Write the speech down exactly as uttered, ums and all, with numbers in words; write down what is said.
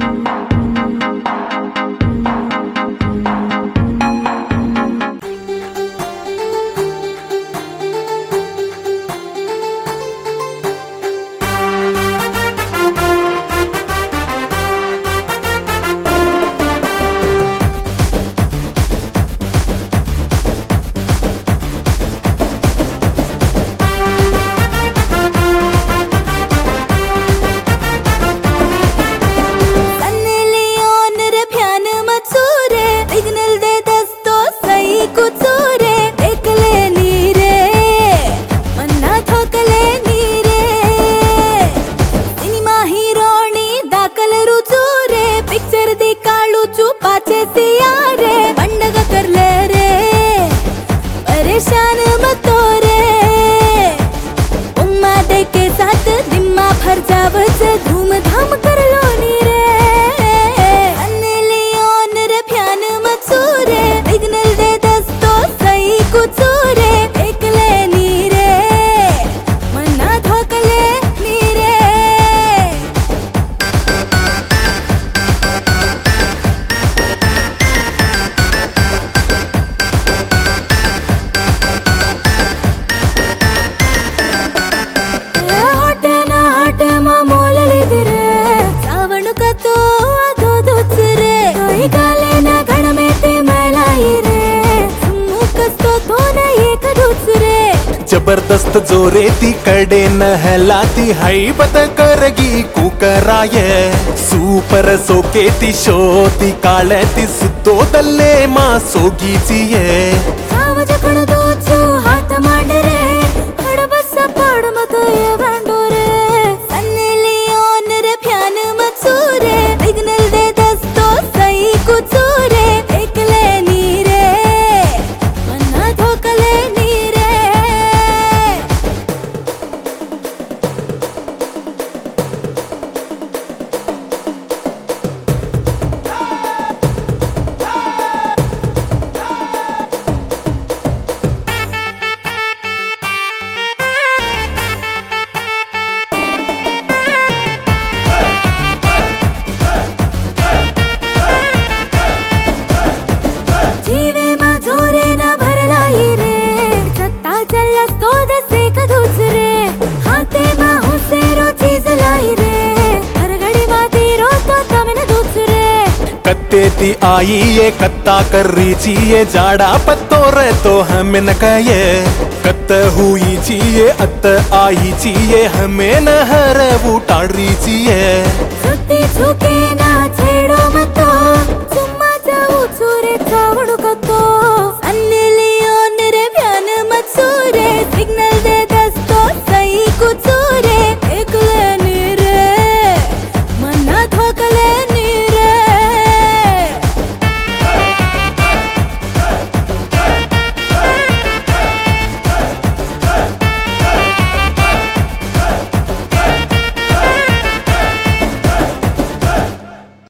परेशान मत हो रे, उम्मा दे के साथ दिम्मा भर जावच धूमधाम कर लो नी रे। अन्ने लियोन रे फ्यान मत सूरे, सिग्नल दे दस्तो सही कुछ रे, एकले नी रे मना धोकले नी रे। जबरदस्त जोरे ती कडे नहलाती हैबत करगी कुकराय सूपर सोके ती शोती काळे ती सुतोदल्ले मा सोगीचिये सावजकण दोचू हात मांडरे हडबस पड मत ये बांडोरे। सन्ने लियोन रे फ्यान मत सूरे, सिग्नल दे दस्तो सही कुछ रे, एकले नी रे मना धोकले नी रे। कत्तेती आई ये कत्ता कर रीचिए जाड़ा पत्तोर तो हमें न कहे कत्त हुई चिए अत्त आई चिए हमें न हर वो टाड़ रीचिए छुट्टी छुके ना छेड़ो मत